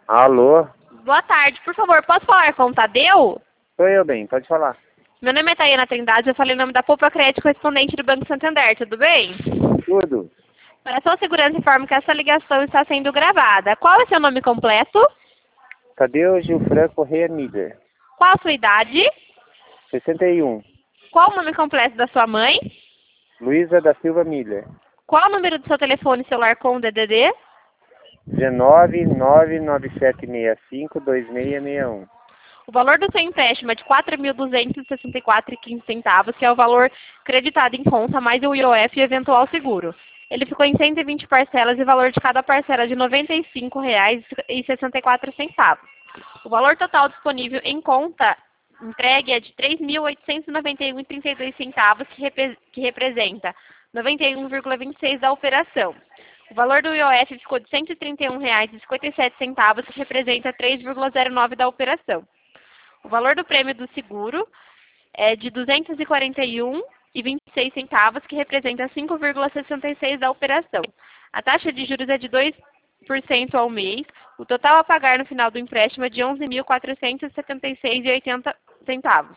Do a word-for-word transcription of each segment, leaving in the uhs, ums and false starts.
Alô? Boa tarde, por favor, posso falar com o Tadeu? Sou eu, bem, pode falar. Meu nome é Tayana Trindade, eu falei em nome da Poupa Crédito, correspondente do Banco Santander, tudo bem? Tudo. Para sua segurança, informo que essa ligação está sendo gravada. Qual é seu nome completo? Tadeu Gilfran Correia Miller. Qual a sua idade? sessenta e um. Qual o nome completo da sua mãe? Luísa da Silva Miller. Qual o número do seu telefone celular com D D D? dezenove, nove nove sete seis cinco, dois seis seis um. O valor do seu empréstimo é de quatro mil duzentos e sessenta e quatro reais e quinze centavos, que é o valor creditado em conta, mais o I O F e eventual seguro. Ele ficou em cento e vinte parcelas e o valor de cada parcela é de noventa e cinco reais e sessenta e quatro centavos. O valor total disponível em conta entregue é de três mil oitocentos e noventa e um reais e trinta e dois centavos, que, repre que representa noventa e um vírgula vinte e seis da operação. O valor do I O F ficou de cento e trinta e um reais e cinquenta e sete centavos, que representa três vírgula zero nove da operação. O valor do prêmio do seguro é de duzentos e quarenta e um reais e vinte e seis centavos, que representa cinco vírgula sessenta e seis da operação. A taxa de juros é de dois por cento ao mês. O total a pagar no final do empréstimo é de onze mil quatrocentos e setenta e seis reais e oitenta centavos.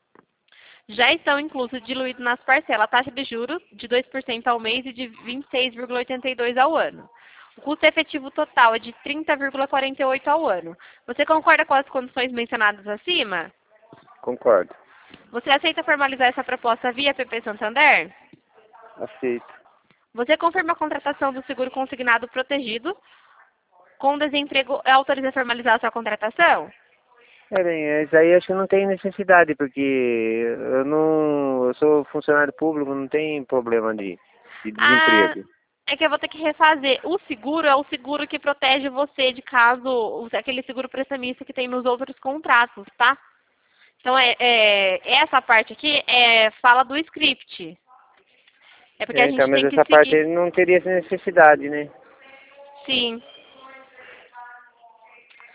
Já estão inclusos diluídos nas parcelas a taxa de juros de dois por cento ao mês e de vinte e seis vírgula oitenta e dois por cento ao ano. O custo efetivo total é de trinta vírgula quarenta e oito por cento ao ano. Você concorda com as condições mencionadas acima? Concordo. Você aceita formalizar essa proposta via P P Santander? Aceito. Você confirma a contratação do seguro consignado protegido com desemprego e autoriza a formalizar a sua contratação? É bem, isso aí acho que não tem necessidade, porque eu não. Eu sou funcionário público, não tem problema de, de Ah, desemprego. é que eu vou ter que refazer. O seguro é o seguro que protege você de caso, aquele seguro prestamista que tem nos outros contratos, tá? Então, é, é, essa parte aqui é, fala do script. É porque a É, então, gente mas tem que essa parte seguir. aí não teria essa necessidade, né? Sim.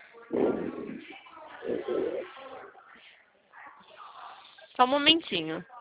Só um momentinho.